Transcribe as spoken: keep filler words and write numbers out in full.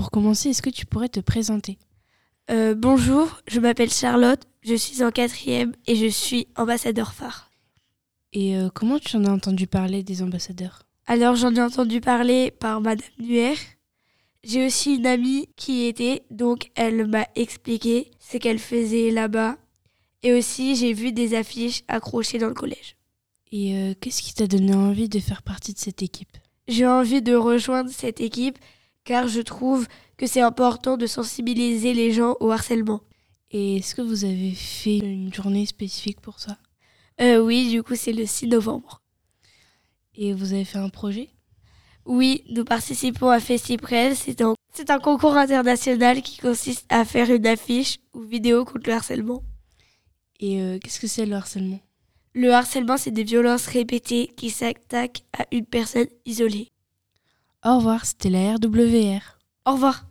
pour commencer, est-ce que tu pourrais te présenter ? Euh, bonjour, je m'appelle Charlotte, je suis en quatrième et je suis ambassadeur phare. Et euh, comment tu en as entendu parler des ambassadeurs ? Alors j'en ai entendu parler par Madame Nuer. J'ai aussi une amie qui y était, donc elle m'a expliqué ce qu'elle faisait là-bas. Et aussi j'ai vu des affiches accrochées dans le collège. Et euh, qu'est-ce qui t'a donné envie de faire partie de cette équipe ? J'ai envie de rejoindre cette équipe car je trouve que c'est important de sensibiliser les gens au harcèlement. Et est-ce que vous avez fait une journée spécifique pour ça ? Euh, oui, du coup c'est le six novembre. Et vous avez fait un projet ? Oui, nous participons à FestiPress. C'est un, c'est un concours international qui consiste à faire une affiche ou vidéo contre le harcèlement. Et euh, qu'est-ce que c'est le harcèlement ? Le harcèlement, c'est des violences répétées qui s'attaquent à une personne isolée. Au revoir, c'était la R W R. Au revoir.